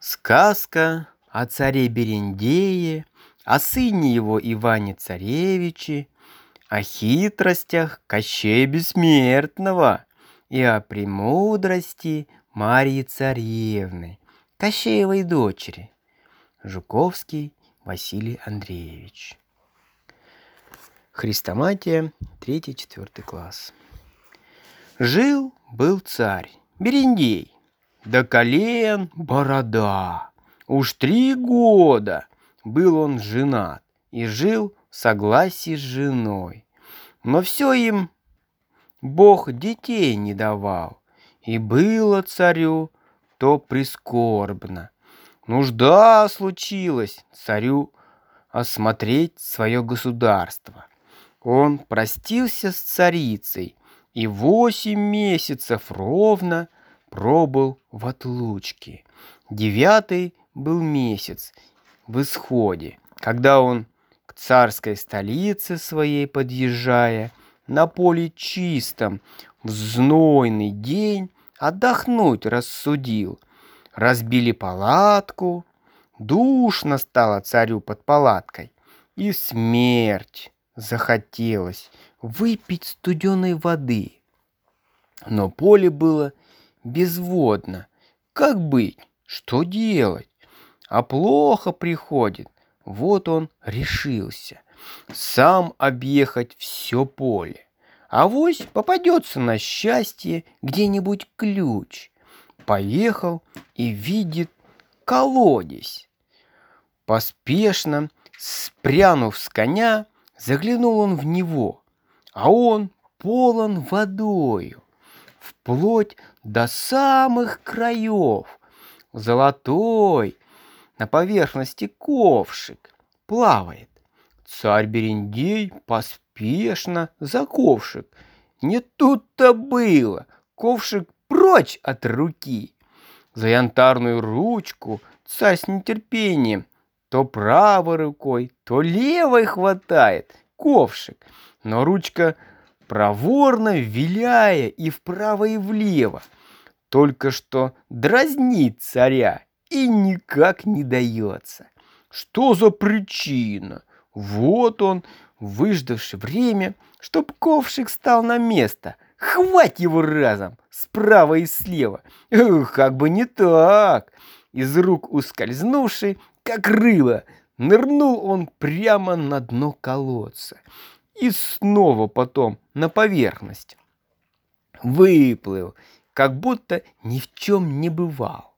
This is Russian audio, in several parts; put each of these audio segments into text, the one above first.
Сказка о царе Берендее, о сыне его Иване-царевиче, о хитростях Кощея Бессмертного и о премудрости Марьи Царевны, Кощеевой дочери. Жуковский Василий Андреевич. Хрестоматия, 3-4 класс. Жил-был царь Берендей, до колен борода. Уж 3 года был он женат и жил в согласии с женой. Но все им Бог детей не давал, и было царю то прискорбно. Нужда случилась царю осмотреть свое государство. Он простился с царицей и 8 месяцев ровно пробыл в отлучке. 9 был месяц в исходе, когда он к царской столице своей подъезжая, на поле чистом в знойный день отдохнуть рассудил. Разбили палатку, душно стало царю под палаткой, и смерть захотелось выпить студеной воды. Но поле было безводно. Как быть? Что делать? А плохо приходит. Вот он решился сам объехать все поле. Авось попадется на счастье где-нибудь ключ. Поехал и видит колодец. Поспешно, спрянув с коня, заглянул он в него, а он полон водою, вплоть до самых краев. Золотой на поверхности ковшик плавает. Царь Берендей поспешно за ковшик. Не тут-то было, ковшик прочь от руки. За янтарную ручку царь с нетерпением то правой рукой, то левой хватает ковшик, но ручка проворно виляя и вправо, и влево, только что дразнит царя и никак не дается. Что за причина? Вот он, выждавший время, чтоб ковшик стал на место, хвать его разом, справа и слева. Как бы не так. Из рук ускользнувший, как рыло, нырнул он прямо на дно колодца и снова потом на поверхность. Выплыл, как будто ни в чем не бывал.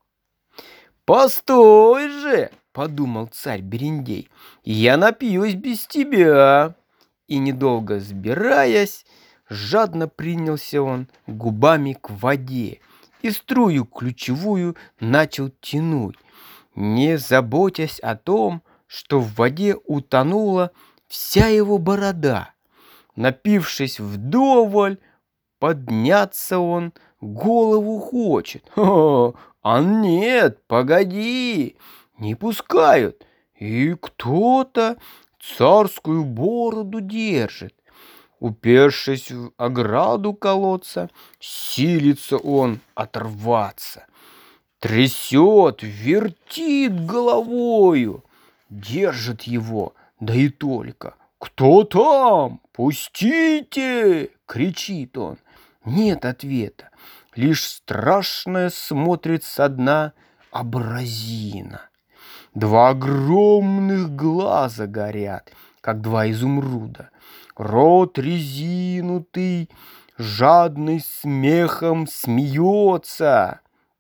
«Постой же!» — подумал царь Берендей. «Я напьюсь без тебя!» И, недолго сбираясь, жадно принялся он губами к воде и струю ключевую начал тянуть, не заботясь о том, что в воде утонула вся его борода. Напившись вдоволь, подняться он голову хочет. А нет, погоди, не пускают. И кто-то царскую бороду держит. Упершись в ограду колодца, силится он оторваться. Трясет, вертит головою, держит его, да и только. «Кто там? Пустите!» — кричит он. Нет ответа, лишь страшная смотрит со дна абразина. 2 огромных глаза горят, как 2 изумруда. Рот резинутый, жадный смехом смеется.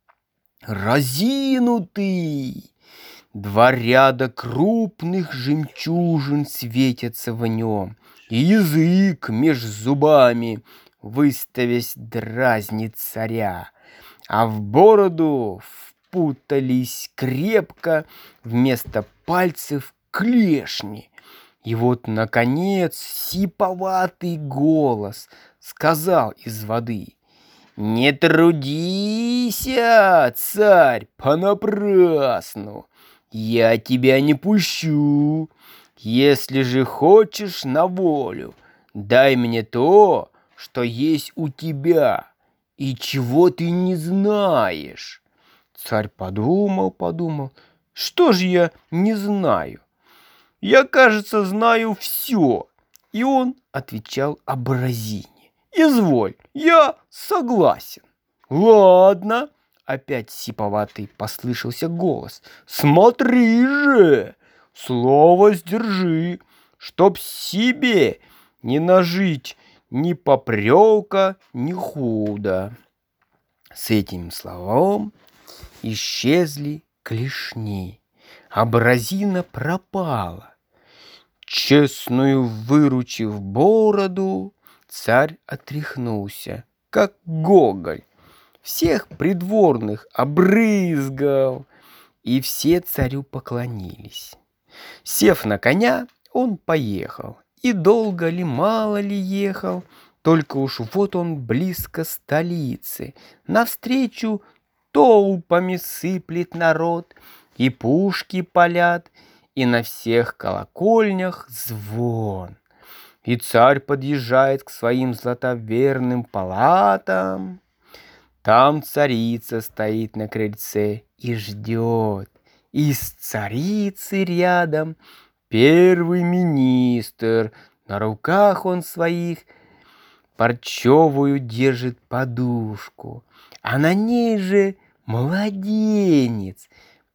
Разинутый. 2 ряда крупных жемчужин светятся в нем, и язык меж зубами, выставясь, дразнит царя, а в бороду впутались крепко вместо пальцев клешни. И вот, наконец, сиповатый голос сказал из воды: «Не трудися, царь, понапрасну, я тебя не пущу. Если же хочешь на волю, дай мне то, что есть у тебя и чего ты не знаешь». Царь подумал, что же я не знаю? Я, кажется, знаю все. И он отвечал Абразине: изволь, я согласен. Ладно, опять сиповатый послышался голос. Смотри же, слово сдержи, чтоб себе не нажить ни попрека, ни худо. С этим словом исчезли клешни. Абразина пропала. Честную выручив бороду, царь отряхнулся, как Гоголь. Всех придворных обрызгал, и все царю поклонились. Сев на коня, он поехал. И долго ли, мало ли ехал, только уж вот он близко столицы. Навстречу толпами сыплет народ, и пушки палят, и на всех колокольнях звон. И царь подъезжает к своим златоверным палатам. Там царица стоит на крыльце и ждет. И с царицей рядом первый министр. На руках он своих парчевую держит подушку, а на ней же младенец,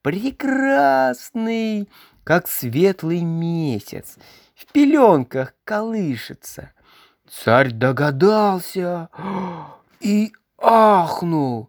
прекрасный, как светлый месяц, в пеленках колышется. Царь догадался и ахнул.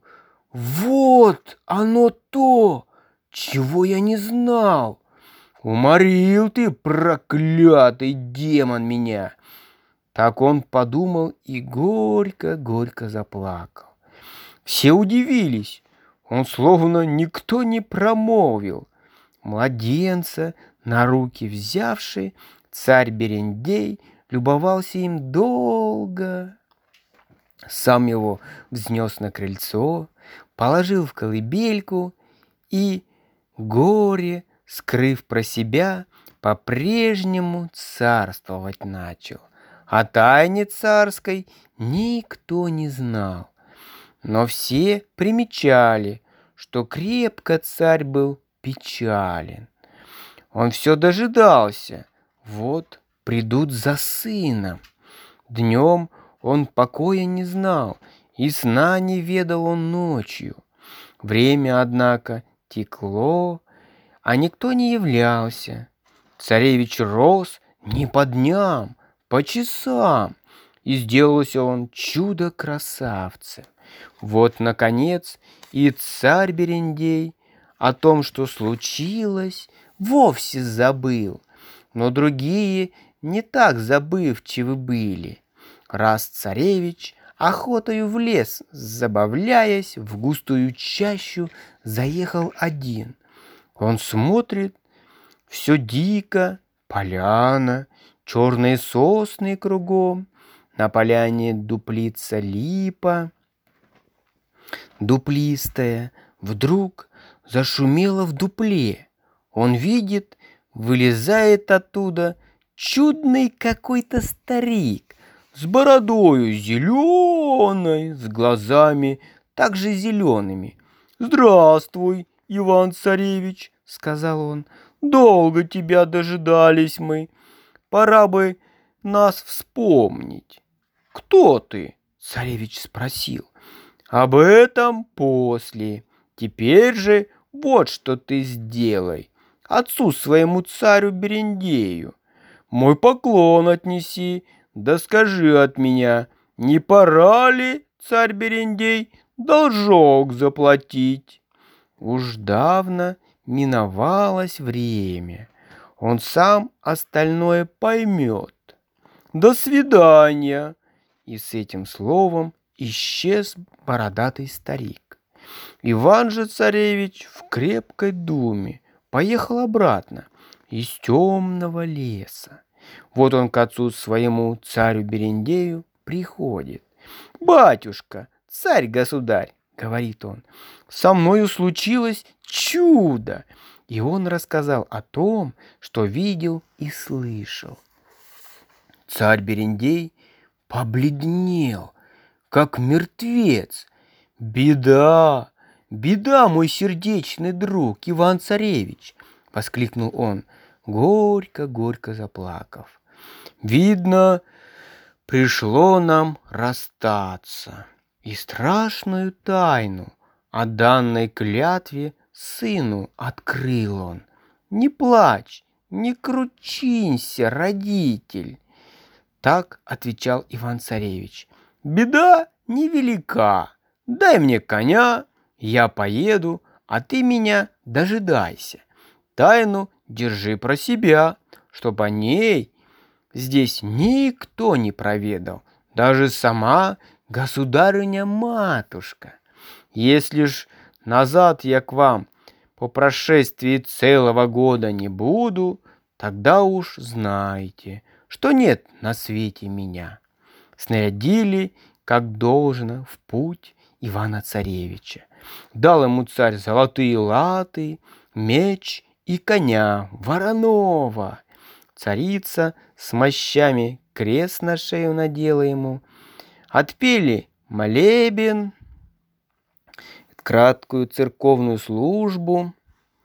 Вот оно то, чего я не знал. Уморил ты, проклятый демон, меня. Так он подумал и горько-горько заплакал. Все удивились. Он словно никто не промолвил. Младенца на руки взявший, царь Берендей любовался им долго. Сам его взнес на крыльцо, положил в колыбельку и, горе скрыв про себя, по-прежнему царствовать начал. О тайне царской никто не знал, но все примечали, что крепко царь был печален. Он все дожидался, вот придут за сыном. Днем он покоя не знал, и сна не ведал он ночью. Время, однако, текло, а никто не являлся. Царевич рос не по дням, по часам, и сделался он чудо-красавцем. Вот, наконец, и царь Берендей о том, что случилось, вовсе забыл, но другие не так забывчивы были. Раз царевич охотою в лес, забавляясь, в густую чащу заехал один. Он смотрит, все дико, поляна, черные сосны кругом, на поляне дуплится липа, дуплистая. Вдруг зашумело в дупле. Он видит, вылезает оттуда чудный какой-то старик с бородою зеленой, с глазами также зелеными. «Здравствуй, Иван-царевич», — сказал он, — «долго тебя дожидались мы. Пора бы нас вспомнить». «Кто ты?» — царевич спросил. «Об этом после. Теперь же вот что ты сделай. Отцу своему царю Берендею мой поклон отнеси, да скажи от меня, не пора ли, царь Берендей, должок заплатить?» Уж давно миновалось время. Он сам остальное поймет. До свидания. И с этим словом исчез бородатый старик. Иван же царевич в крепкой думе поехал обратно из темного леса. Вот он к отцу своему царю Берендею приходит. «Батюшка, царь-государь, — говорит он, — со мною случилось чудо!» И он рассказал о том, что видел и слышал. Царь Берендей побледнел, как мертвец. «Беда! беда, мой сердечный друг, Иван-царевич!» — воскликнул он, горько-горько заплакав. «Видно, пришло нам расстаться, и страшную тайну о данной клятве сыну открыл он. Не плачь, не кручинься, родитель!» Так отвечал Иван-царевич. «Беда невелика. Дай мне коня, я поеду, а ты меня дожидайся. Тайну держи про себя, чтоб о ней здесь никто не проведал, даже сама государыня-матушка. Если ж назад я к вам по прошествии целого года не буду, тогда уж знайте, что нет на свете меня». Снарядили, как должно, в путь Ивана-царевича. Дал ему царь золотые латы, меч и коня вороного. Царица с мощами крест на шею надела ему. Отпели молебен, краткую церковную службу.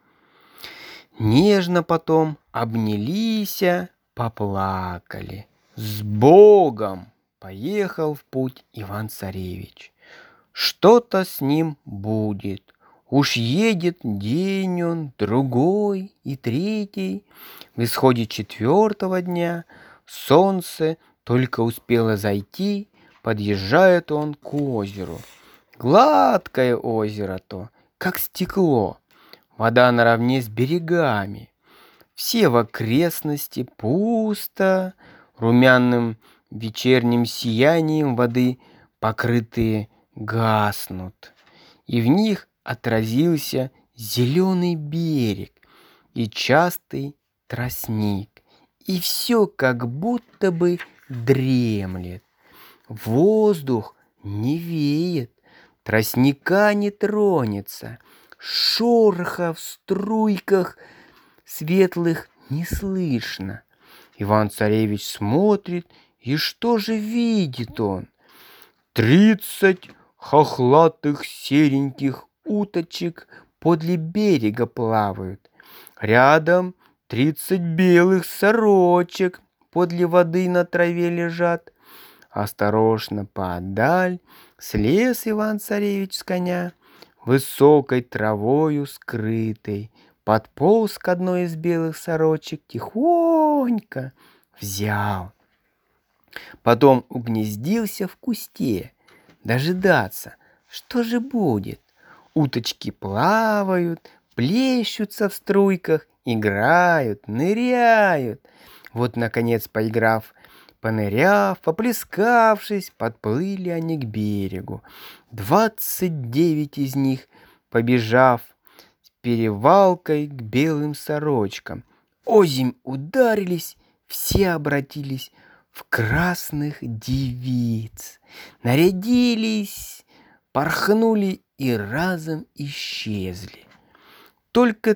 Нежно потом обнялися, поплакали. С Богом поехал в путь Иван-царевич. Что-то с ним будет. Уж едет день он, другой и третий. В исходе 4-го дня солнце только успело зайти, подъезжает он к озеру. Гладкое озеро то, как стекло, вода наравне с берегами. Все в окрестности пусто, румяным вечерним сиянием воды покрытые гаснут, и в них отразился зеленый берег и частый тростник, и все как будто бы дремлет. Воздух не веет, тростника не тронется, шороха в струйках светлых не слышно. Иван-царевич смотрит, и что же видит он? 30 хохлатых сереньких уточек подле берега плавают. Рядом 30 белых сорочек подле воды на траве лежат. Осторожно поодаль слез Иван-царевич с коня, высокой травою скрытой, подполз к одной из белых сорочек, тихонько взял. Потом угнездился в кусте, дожидаться, что же будет. Уточки плавают, плещутся в струйках, играют, ныряют. Вот, наконец, поныряв, поплескавшись, подплыли они к берегу. 29 из них, побежав перевалкой к белым сорочкам, озимь ударились, все обратились в красных девиц, нарядились, порхнули и разом исчезли. Только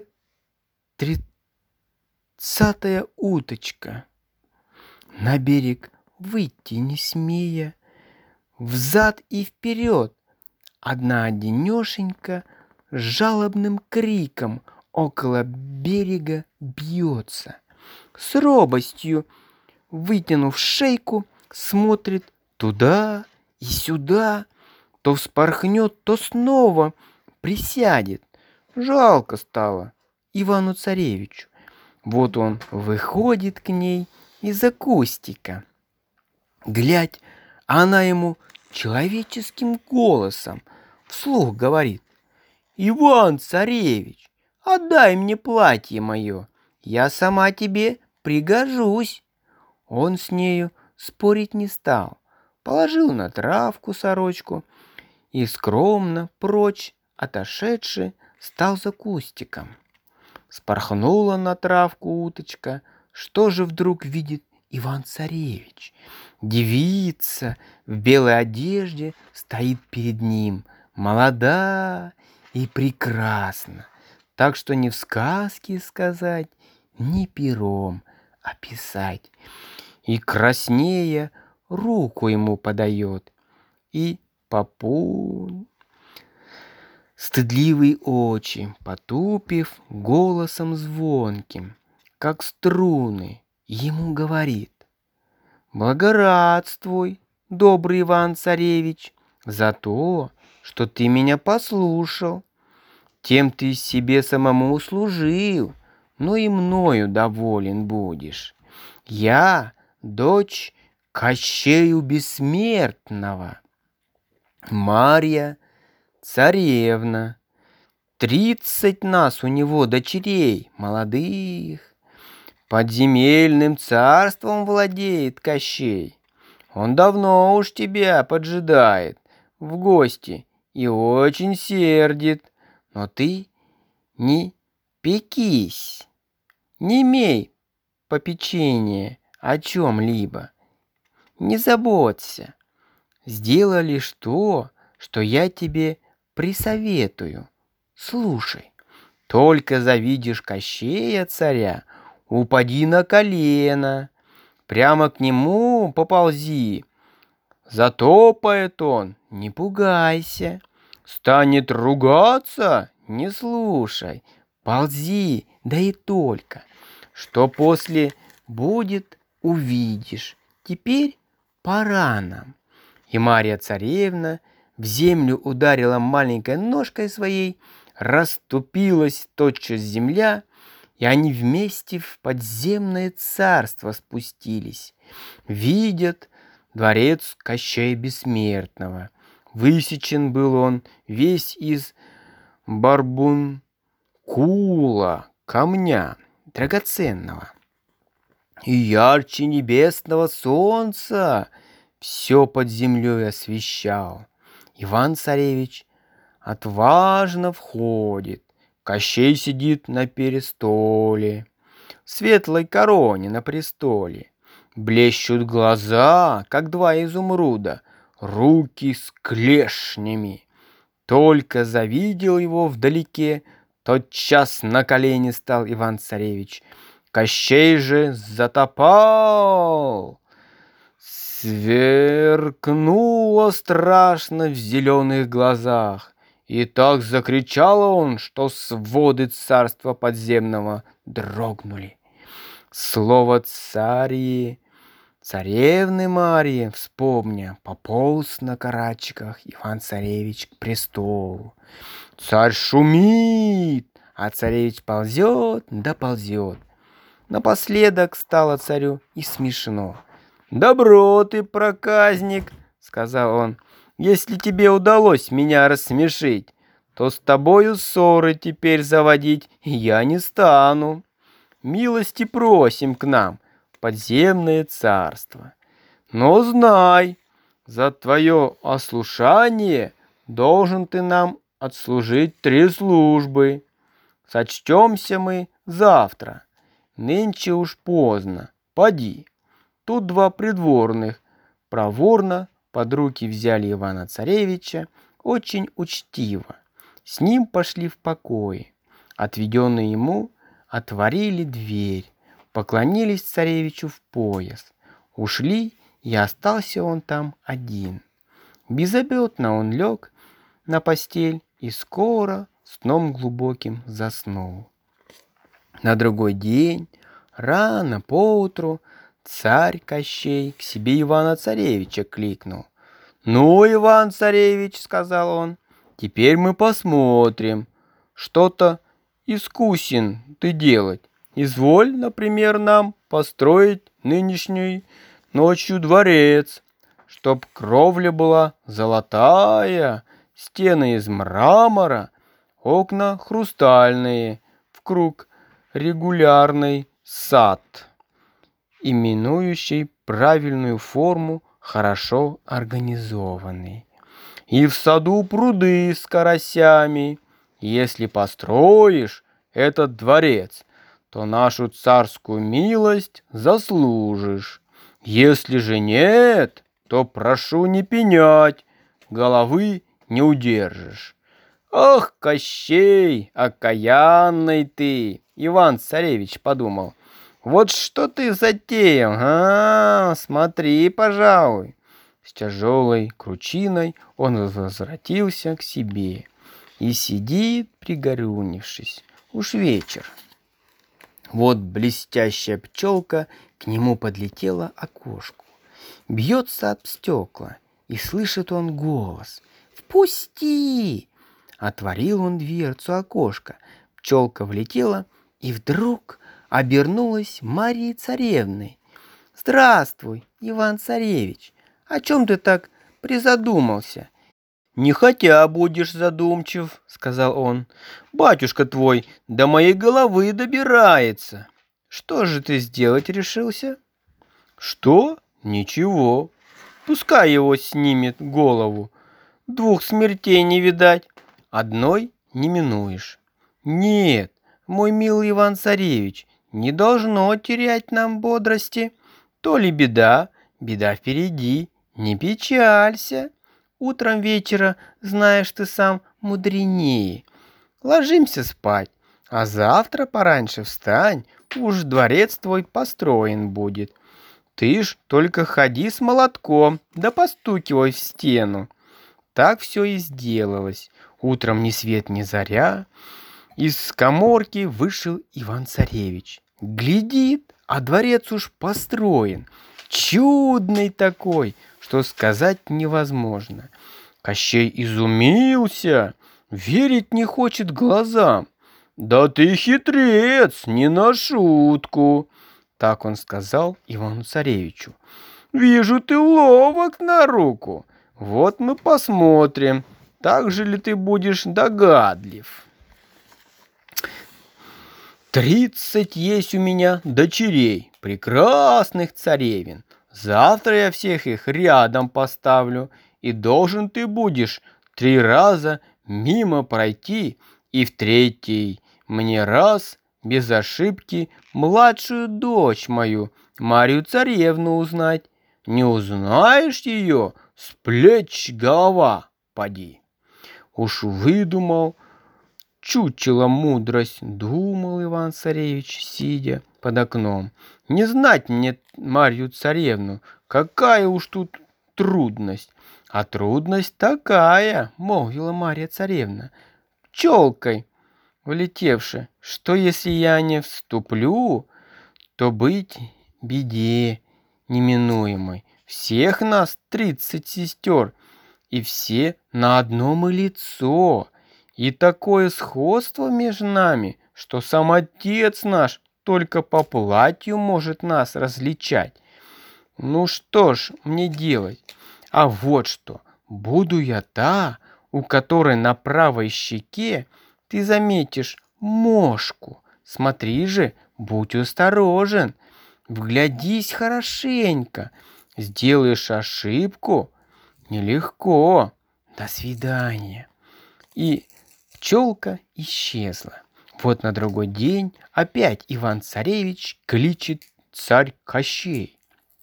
30-я уточка, на берег выйти не смея, взад и вперед, одна-одинешенька с жалобным криком около берега бьется. С робостью, вытянув шейку, смотрит туда и сюда, то вспорхнет, то снова присядет. Жалко стало Ивану-царевичу. Вот он выходит к ней из-за кустика. Глядь, а она ему человеческим голосом вслух говорит: «Иван-царевич, отдай мне платье мое, я сама тебе пригожусь». Он с нею спорить не стал, положил на травку сорочку и скромно, прочь отошедший, стал за кустиком. Спорхнула на травку уточка. Что же вдруг видит Иван-царевич? Девица в белой одежде стоит перед ним, молода и прекрасна, так что ни в сказке сказать, ни пером описать. И краснея руку ему подает, и попун стыдливые очи, потупив голосом звонким, как струны, ему говорит: «Благорадствуй, добрый Иван-царевич, за то, что ты меня послушал. Тем ты себе самому услужил, но и мною доволен будешь. Я дочь Кощею Бессмертного, Марья царевна. 30 нас у него дочерей молодых. Подземельным царством владеет Кощей. Он давно уж тебя поджидает в гости и очень сердит. Но ты не пекись, не имей попечения о чем-либо, не заботься. Сделай лишь то, что я тебе присоветую. Слушай, только завидишь Кощея царя, упади на колено, прямо к нему поползи. Затопает он, не пугайся. Станет ругаться, не слушай. Ползи, да и только. Что после будет, увидишь. Теперь пора нам. И Марья царевна в землю ударила маленькой ножкой своей, расступилась тотчас земля, и они вместе в подземное царство спустились. Видят дворец Кощея Бессмертного. Высечен был он весь из барбункула, камня драгоценного. И ярче небесного солнца все под землей освещал. Иван-царевич отважно входит. Кощей сидит на перестоле, в светлой короне на престоле. Блещут глаза, как два изумруда, руки с клешнями. Только завидел его вдалеке, тотчас на колени стал Иван-царевич. Кощей же затопал. Сверкнуло страшно в зеленых глазах, и так закричал он, что своды царства подземного дрогнули. Слово цари, царевны Марьи, вспомня, пополз на карачках Иван-царевич к престолу. Царь шумит, а царевич ползет да ползет. Напоследок стало царю и смешно. «Добро ты, проказник!» — сказал он. «Если тебе удалось меня рассмешить, то с тобою ссоры теперь заводить я не стану. Милости просим к нам в подземное царство. Но знай, за твое ослушание должен ты нам отслужить 3 службы. Сочтемся мы завтра. Нынче уж поздно. Поди». Тут 2 придворных проворно под руки взяли Ивана-царевича очень учтиво. С ним пошли в покои. Отведенные ему отворили дверь, поклонились царевичу в пояс. Ушли, и остался он там один. Беззаботно он лег на постель и скоро сном глубоким заснул. На другой день, рано поутру, царь Кощей к себе Ивана-царевича кликнул. «Ну, Иван-царевич, — сказал он, — теперь мы посмотрим. Что-то искусен ты делать. Изволь, например, нам построить нынешней ночью дворец, чтоб кровля была золотая, стены из мрамора, окна хрустальные, в круг регулярный сад, именующий правильную форму, хорошо организованный. И в саду пруды с карасями. Если построишь этот дворец, то нашу царскую милость заслужишь. Если же нет, то прошу не пенять, головы не удержишь». «Ох, Кощей, окаянный ты!» Иван-царевич подумал. «Вот что ты затеял, смотри, пожалуй». С тяжелой кручиной он возвратился к себе. и сидит, пригорюнившись. Уж вечер. Вот блестящая пчелка к нему подлетела окошку. Бьется об стекла, и слышит он голос: «Впусти!» Отворил он дверцу окошка. Пчелка влетела и вдруг обернулась Марией Царевной. «Здравствуй, Иван-Царевич! О чем ты так призадумался?» «Не хотя будешь задумчив», — сказал он. «Батюшка твой до моей головы добирается. Что же ты сделать решился?» «Что? Ничего. Пускай его снимет голову. Двух смертей не видать, одной не минуешь». «Нет, мой милый Иван-Царевич, не должно терять нам бодрости. То ли беда, беда впереди, не печалься. Утром вечера, знаешь, ты сам мудренее. Ложимся спать, а завтра пораньше встань, уж дворец твой построен будет. Ты ж только ходи с молотком, да постукивай в стену». Так все и сделалось. Утром ни свет ни заря из каморки вышел Иван-Царевич. Глядит, а дворец уж построен. Чудный такой, что сказать невозможно. Кощей изумился, верить не хочет глазам. «Да ты хитрец, не на шутку!» Так он сказал Ивану-Царевичу. «Вижу, ты ловок на руку. Вот мы посмотрим, так же ли ты будешь догадлив. 30 есть у меня дочерей, прекрасных царевин. Завтра я всех их рядом поставлю, и должен ты будешь 3 раза мимо пройти, и в 3-й мне раз без ошибки младшую дочь мою, Марию Царевну, узнать. Не узнаешь ее, с плеч голова поди». Уж выдумал чучело мудрость, думал Иван-Царевич, сидя под окном. Не знать мне Марью Царевну, какая уж тут трудность. А трудность такая, молвила Марья Царевна, пчелкой влетевши, что если я не вступлю, то быть беде неминуемой. Всех нас 30 сестер, и все на одном и лицо. И такое сходство между нами, что сам отец наш только по платью может нас различать. Ну что ж мне делать? А вот что, буду я та, у которой на правой щеке ты заметишь мошку. Смотри же, будь осторожен, вглядись хорошенько. Сделаешь ошибку — нелегко. До свидания. И пчелка исчезла. Вот на другой день опять Иван-Царевич кличет царь Кощей.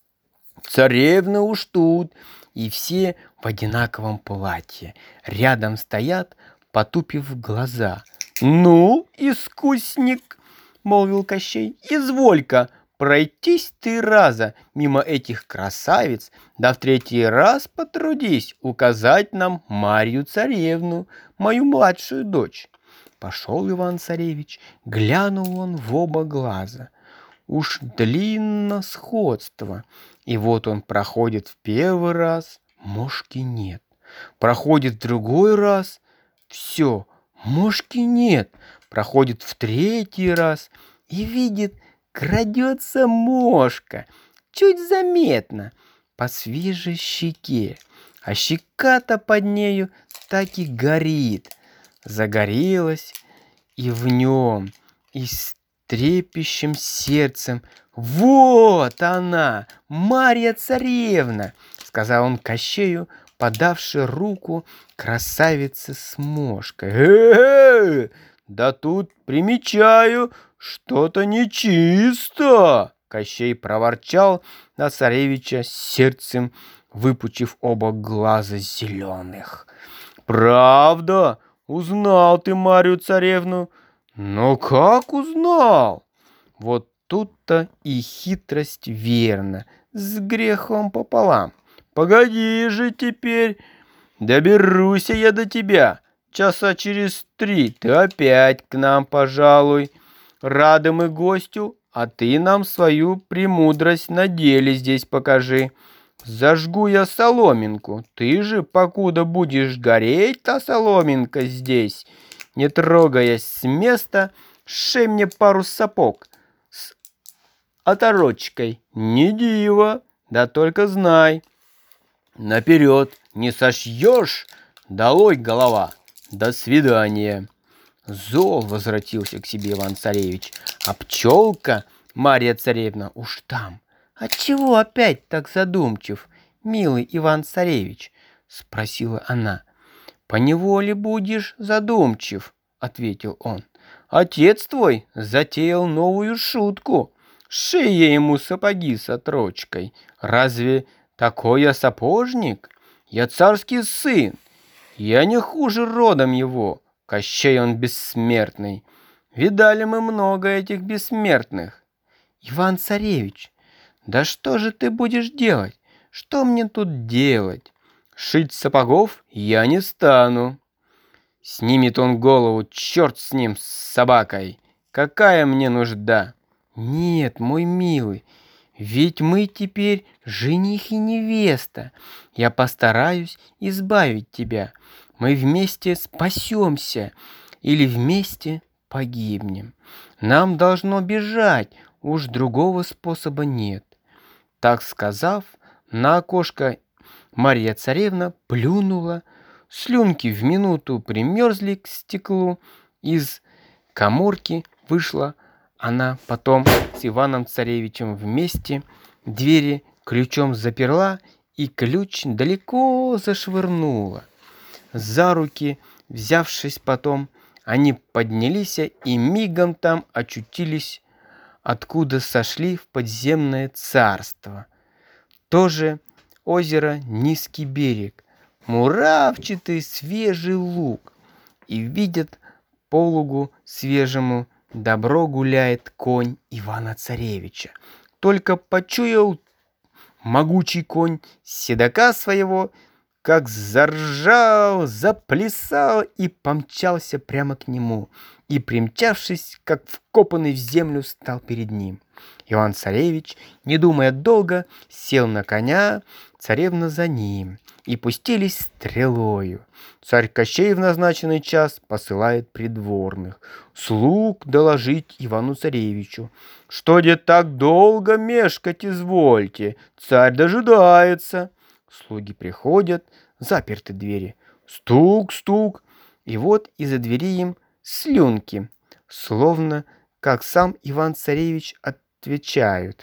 Царевна уж тут, и все в одинаковом платье. Рядом стоят, потупив глаза. «Ну, искусник, — молвил Кощей, — изволь-ка пройтись 3 раза мимо этих красавиц, да в 3-й раз потрудись указать нам Марью Царевну, мою младшую дочь». Пошел Иван-Царевич, глянул он в оба глаза. Уж длинно сходство. И вот он проходит в 1-й раз, мошки нет. Проходит в 2-й раз, все, мошки нет. Проходит в 3-й раз и видит, крадется мошка, чуть заметно, по свежей щеке, а щека-то под нею так и горит. Загорелась и в нем, и с трепещем сердцем: «Вот она, Марья Царевна!» — сказал он Кощею, подавши руку красавице с мошкой. Да тут примечаю, что-то нечисто!» Кощей проворчал на царевича сердцем, выпучив оба глаза зеленых. «Правда? Узнал ты Марью Царевну? Но как узнал?» Вот тут-то и хитрость верна, с грехом пополам. «Погоди же теперь, доберусь я до тебя, часа через 3 ты опять к нам пожалуй. Рады мы гостю, а ты нам свою премудрость на деле здесь покажи. Зажгу я соломинку, ты же, покуда будешь гореть, та соломинка здесь, не трогаясь с места, шей мне пару сапог с оторочкой. Не диво, да только знай, наперед не сошьешь, долой голова, до свидания. Зол возвратился к себе Иван-царевич, а пчелка Марья-царевна уж там. «Отчего опять так задумчив, милый Иван-царевич?» — спросила она. «Поневоле будешь задумчив», — ответил он. «Отец твой затеял новую шутку. Шей я ему сапоги с отрочкой. Разве такой я сапожник? Я царский сын. Я не хуже родом его. Кощей он бессмертный. Видали мы много этих бессмертных». «Иван-царевич, да что же ты будешь делать? Что мне тут делать? Шить сапогов я не стану». Снимет он голову, черт с ним, с собакой. Какая мне нужда? Нет, мой милый, ведь мы теперь жених и невеста. Я постараюсь избавить тебя. Мы вместе спасемся или вместе погибнем. Нам должно бежать, уж другого способа нет. Так сказав, на окошко Марья-царевна плюнула, слюнки в минуту примерзли к стеклу, из каморки вышла она потом с Иваном-царевичем вместе, двери ключом заперла и ключ далеко зашвырнула. За руки, взявшись потом, они поднялись и мигом там очутились, откуда сошли в подземное царство. Тоже озеро, низкий берег, муравчатый свежий луг. И видят по лугу свежему добро гуляет конь Ивана-царевича. Только почуял могучий конь седока своего, как заржал, заплясал и помчался прямо к нему, и, примчавшись, как вкопанный в землю, стал перед ним. Иван-царевич, не думая долго, сел на коня, царевна за ним, и пустились стрелою. Царь Кощей в назначенный час посылает придворных слуг доложить Ивану-царевичу. «Что де так долго мешкать извольте? Царь дожидается». Слуги приходят, заперты двери. Стук, стук, и вот из-за двери им слюнки, словно как сам Иван-царевич отвечают.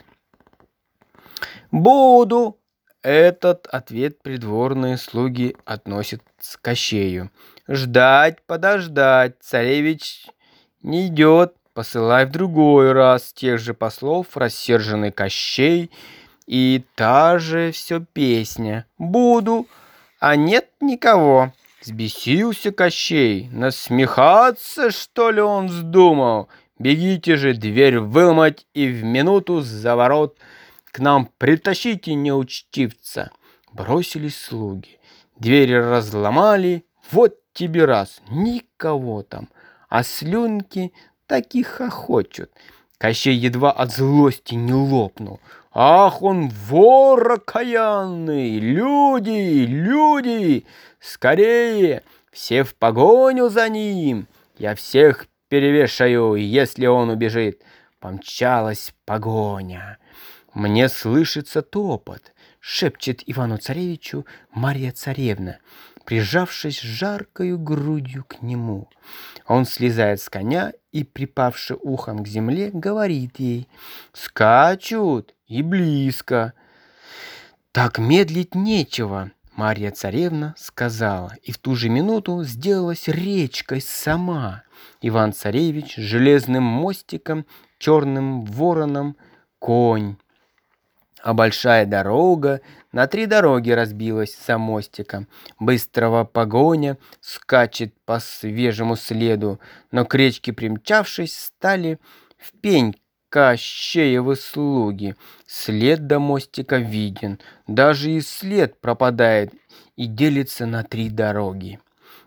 «Буду!» Этот ответ придворные слуги относят к Кощею. «Ждать, подождать, царевич не идет, посылай в другой раз». Тех же послов рассерженный Кощей, и та же все песня. «Буду, а нет никого». Взбесился Кощей. Насмехаться, что ли, он вздумал? «Бегите же дверь выломать и в минуту за ворот к нам притащите неучтивца». Бросились слуги. Двери разломали. Вот тебе раз. Никого там. А слюнки так и хохочут. Кощей едва от злости не лопнул. «Ах, он вор окаянный! Люди, люди! Скорее! Все в погоню за ним! Я всех перевешаю, если он убежит!» Помчалась погоня. «Мне слышится топот», — шепчет Ивану-царевичу Марья-царевна, прижавшись жаркою грудью к нему. Он слезает с коня и, припавши ухом к земле, говорит ей: «Скачут и близко». «Так медлить нечего», — Марья-царевна сказала, и в ту же минуту сделалась речкой сама. Иван-царевич железным мостиком, черным вороном, конь. А большая дорога на 3 дороги разбилась за мостиком. Быстрого погоня скачет по свежему следу, но к речке примчавшись, стали в пень Кощеевы слуги. След до мостика виден, даже и след пропадает и делится на 3 дороги.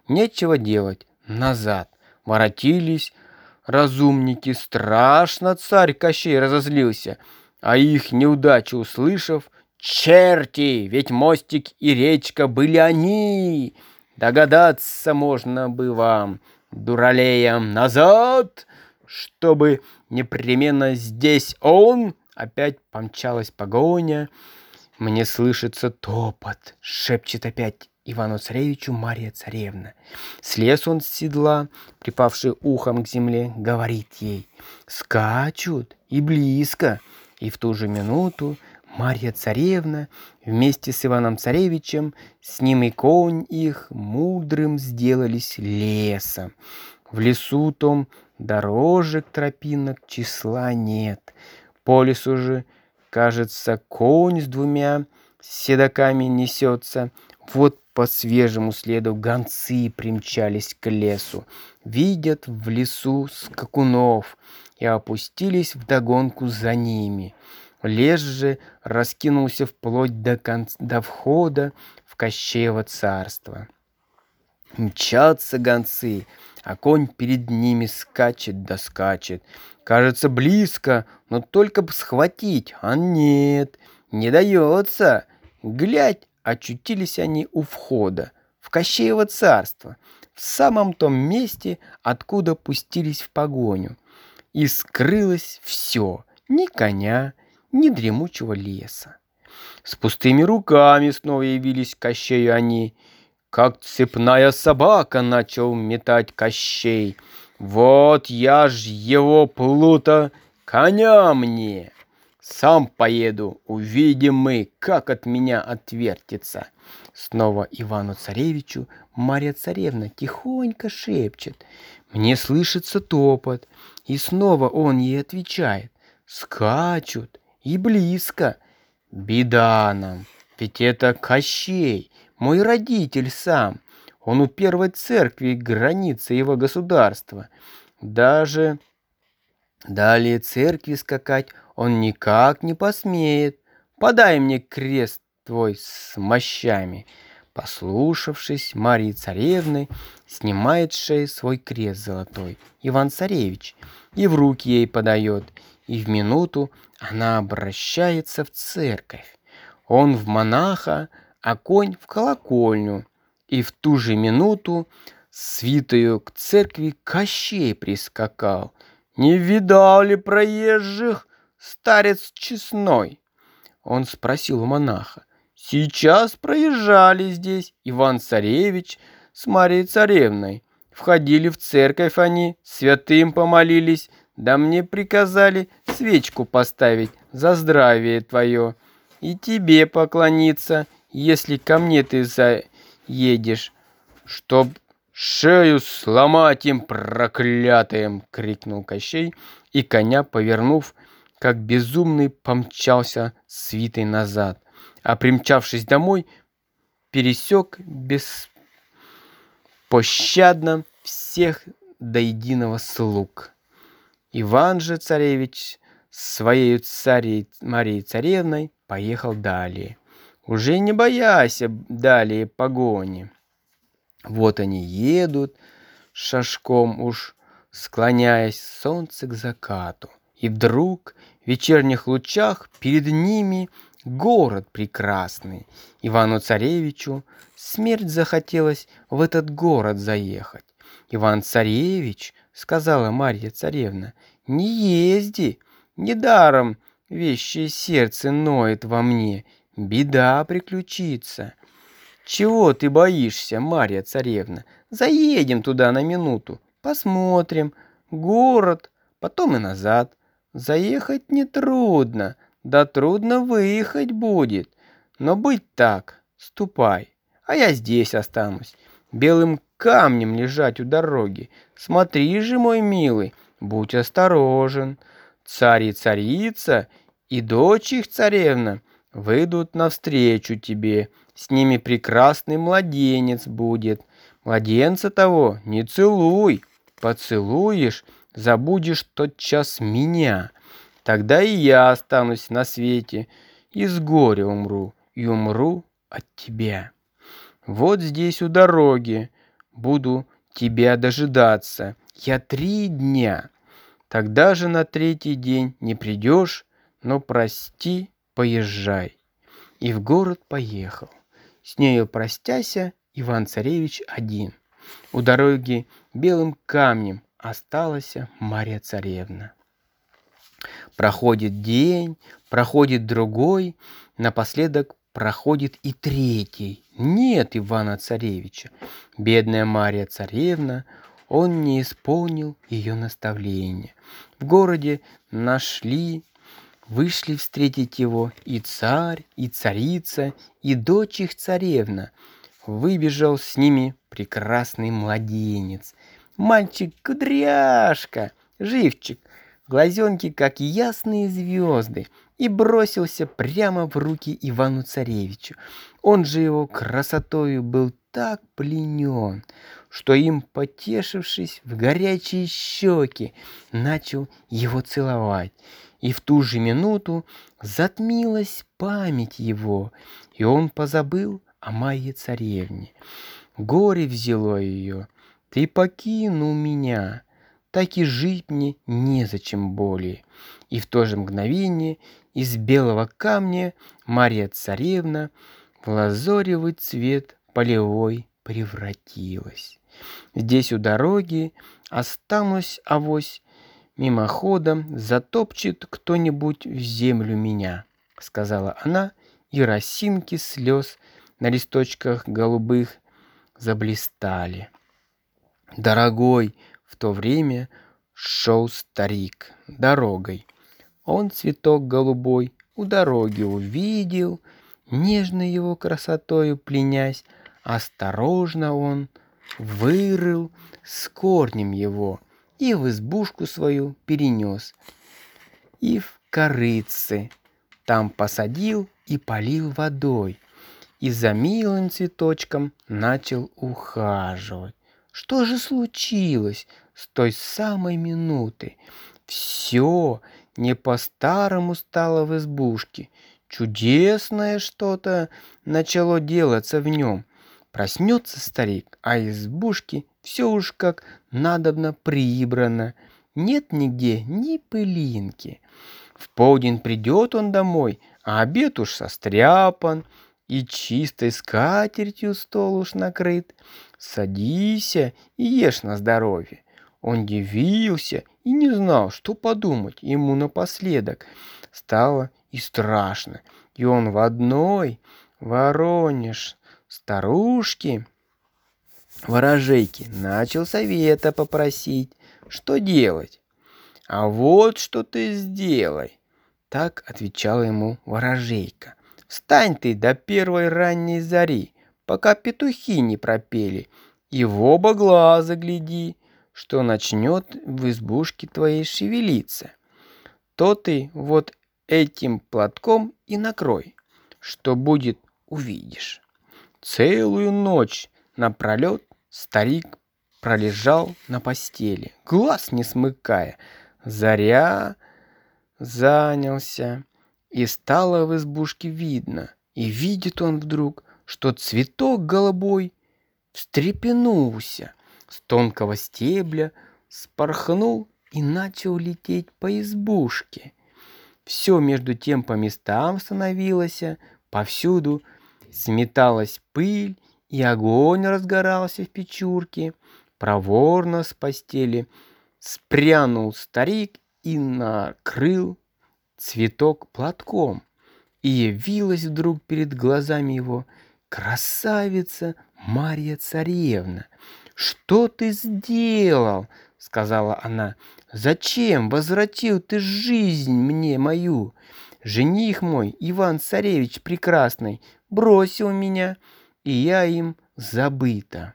Нечего делать, назад. Воротились разумники, страшно царь Кощей разозлился, а их неудачу услышав: «Черти, ведь мостик и речка были они! Догадаться можно бы вам, дуралеям, назад, чтобы непременно здесь он!» Опять помчалась погоня. Мне слышится топот, шепчет опять Ивану-царевичу Марья царевна. Слез он с седла, припавший ухом к земле, говорит ей: «Скачут и близко!» И в ту же минуту Марья царевна вместе с Иваном-царевичем, с ним и конь их, мудрым сделались лесом. В лесу том дорожек, тропинок числа нет. По лесу же, кажется, конь с двумя седоками несется. Вот по свежему следу гонцы примчались к лесу. Видят в лесу скакунов и опустились вдогонку за ними. Лес же раскинулся вплоть до входа в Кощеево царство. Мчатся гонцы, а конь перед ними скачет да скачет. Кажется, близко, но только б схватить, а нет, не дается. Глядь, очутились они у входа в Кощеево царство, в самом том месте, откуда пустились в погоню. И скрылось все, ни коня, ни дремучего леса. С пустыми руками снова явились к Кощею они. Как цепная собака начал метать Кощей. «Вот я ж его плута, коня мне! Сам поеду, увидим мы, как от меня отвертится!» Снова Ивану-царевичу Марья царевна тихонько шепчет. Мне слышится топот, и снова он ей отвечает: «Скачут и близко! Беда нам, ведь это Кощей, мой родитель сам. Он у первой церкви границы его государства. Даже далее церкви скакать он никак не посмеет. Подай мне крест твой с мощами». Послушавшись Марьи царевны, снимает с шеи свой крест золотой Иван-царевич и в руки ей подает, и в минуту она обращается в церковь. Он в монаха, а конь в колокольню. И в ту же минуту свитою к церкви Кощей прискакал. «Не видал ли проезжих, старец честной?» Он спросил у монаха. «Сейчас проезжали здесь Иван-царевич с Марьей царевной. Входили в церковь они, святым помолились, да мне приказали свечку поставить за здравие твое и тебе поклониться, если ко мне ты заедешь, чтоб шею сломать им проклятым!» — крикнул Кощей, и коня, повернув, как безумный, помчался свитой назад, а примчавшись домой, пересек беспощадно всех до единого слуг. Иван же царевич с своей царей Марией царевной поехал далее, уже не боясь далее погони. Вот они едут, шашком уж склоняясь солнце к закату, и вдруг в вечерних лучах перед ними город прекрасный. Ивану-царевичу смерть захотелось в этот город заехать. «Иван-царевич, — сказала Марья царевна, — не езди, недаром вещее сердце ноет во мне, беда приключится». «Чего ты боишься, Марья царевна? Заедем туда на минуту, посмотрим город, потом и назад. Заехать нетрудно, да трудно выехать будет. Но быть так, ступай, а я здесь останусь, белым камнем лежать у дороги. Смотри же, мой милый, будь осторожен. Царь и царица и дочь их царевна выйдут навстречу тебе. С ними прекрасный младенец будет. Младенца того не целуй, поцелуешь, забудешь тотчас меня. Тогда и я останусь на свете, и с горя умру, и умру от тебя. Вот здесь у дороги буду тебя дожидаться. Я 3 дня. Тогда же на 3-й день не придешь, но прости, поезжай». И в город поехал. С нею простяся, Иван-царевич один. У дороги белым камнем осталась Марья-царевна. Проходит день, проходит другой, напоследок проходит и 3-й. Нет Ивана-царевича. Бедная Марья-царевна, он не исполнил ее наставления. В городе вышли встретить его и царь, и царица, и дочь их царевна. Выбежал с ними прекрасный младенец. Мальчик-кудряшка, живчик, глазенки, как ясные звезды, и бросился прямо в руки Ивану-царевичу. Он же его красотою был так пленен, что им, потешившись в горячие щеки, начал его целовать. И в ту же минуту затмилась память его, и он позабыл о Марье-царевне. Горе взяло ее. «Ты покинул меня, так и жить мне незачем более». И в то же мгновение из белого камня Марья-царевна в лазоревый цвет полевой превратилась. Здесь у дороги останусь авось, мимоходом затопчет кто-нибудь в землю меня, сказала она, и росинки слез на листочках голубых заблистали. Дорогой в то время шел старик дорогой. Он цветок голубой у дороги увидел, нежно его красотою пленясь, осторожно он вырыл с корнем его и в избушку свою перенес, и в корытце там посадил и полил водой, и за милым цветочком начал ухаживать. Что же случилось с той самой минуты? Все не по-старому стало в избушке. Чудесное что-то начало делаться в нем. Проснется старик, а избушки все уж как надобно прибрано. Нет нигде ни пылинки. В полдень придет он домой, а обед уж состряпан, и чистой скатертью стол уж накрыт. Садися и ешь на здоровье. Он дивился и не знал, что подумать. Ему напоследок стало и страшно. И он в одной Воронеж старушки ворожейки начал совета попросить, что делать. «А вот что ты сделай», — так отвечала ему ворожейка. «Встань ты до первой ранней зари, пока петухи не пропели, и в оба глаза гляди, что начнет в избушке твоей шевелиться. То ты вот этим платком и накрой, что будет, увидишь». Целую ночь напролет старик пролежал на постели, глаз не смыкая. Заря занялся, и стало в избушке видно. И видит он вдруг, что цветок голубой встрепенулся, с тонкого стебля спорхнул и начал лететь по избушке. Все между тем по местам становилось, повсюду сметалась пыль, и огонь разгорался в печурке. Проворно с постели спрянул старик и накрыл цветок платком. И явилась вдруг перед глазами его красавица Марья-царевна. «Что ты сделал?» — сказала она. «Зачем возвратил ты жизнь мне мою? Жених мой, Иван-царевич прекрасный, бросил меня, и я им забыта.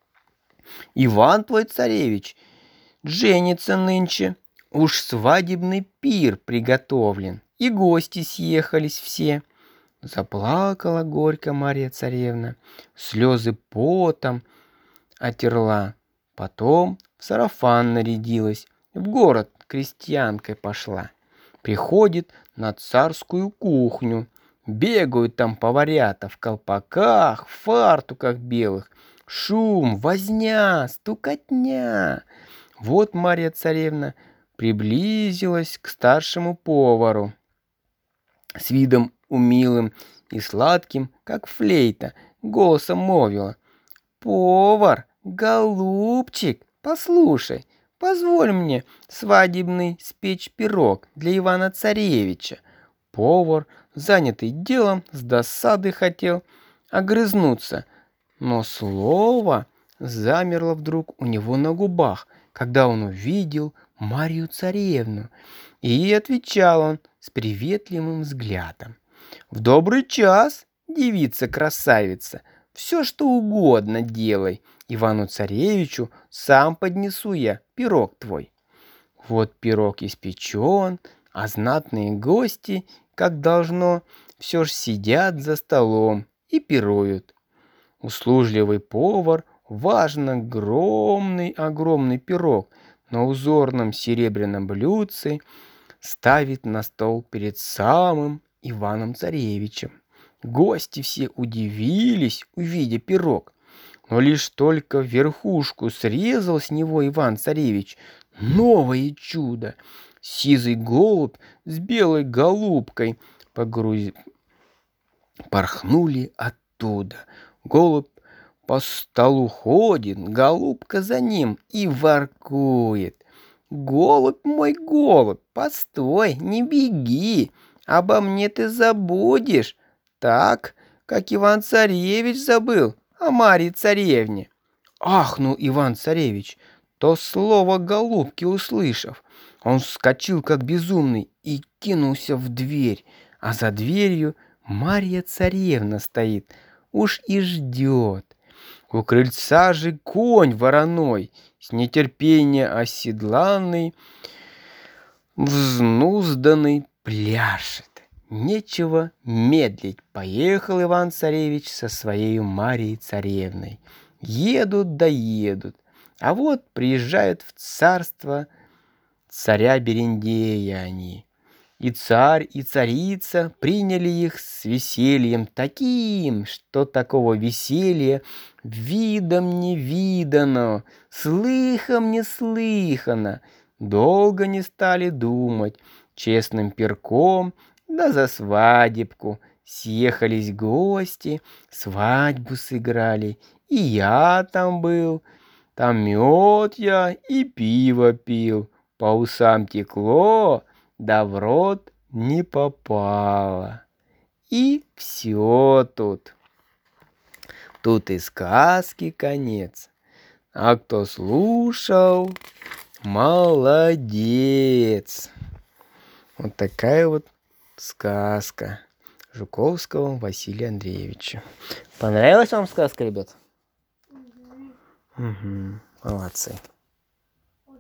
Иван твой царевич женится нынче, уж свадебный пир приготовлен, и гости съехались все». Заплакала горько Марья-царевна, слезы потом отерла, потом в сарафан нарядилась, в город крестьянкой пошла. Приходит на царскую кухню, бегают там поварята в колпаках, в фартуках белых. Шум, возня, стукотня. Вот Марья-царевна приблизилась к старшему повару с видом умилым и сладким, как флейта, голосом молвила: «Повар, голубчик, послушай, позволь мне свадебный спечь пирог для Ивана-царевича». Повар, занятый делом, с досады хотел огрызнуться, но слово замерло вдруг у него на губах, когда он увидел Марью-царевну, и отвечал он с приветливым взглядом: «В добрый час, девица-красавица, все, что угодно делай. Ивану-царевичу сам поднесу я пирог твой». Вот пирог испечен, а знатные гости, как должно, все ж сидят за столом и пируют. Услужливый повар важно огромный пирог на узорном серебряном блюдце ставит на стол перед самым Иваном-царевичем. Гости все удивились, увидя пирог, но лишь только верхушку срезал с него Иван-царевич, новое чудо! Сизый голубь с белой голубкой порхнули оттуда. Голубь по столу ходит, голубка за ним и воркует: «Голубь мой, голубь, постой, не беги, обо мне ты забудешь, так, как Иван-царевич забыл о Марье-царевне». Ахнул Иван-царевич, то слово голубки услышав. Он вскочил, как безумный, и кинулся в дверь, а за дверью Марья-царевна стоит, уж и ждет. У крыльца же конь вороной, с нетерпения оседланный, взнузданный, пляшет. Нечего медлить, поехал Иван-царевич со своей Марьей-царевной. Едут да едут, а вот приезжают в царство царя Берендея они. И царь, и царица приняли их с весельем таким, что такого веселья видом не видано, слыхом не слыхано. Долго не стали думать, честным пирком, да за свадебку съехались гости, свадьбу сыграли, и я там был, там мед я и пиво пил, по усам текло, да в рот не попало. И все тут. Тут и сказки конец. А кто слушал, молодец. Вот такая вот сказка Жуковского Василия Андреевича. Понравилась вам сказка, ребят? Угу. Молодцы.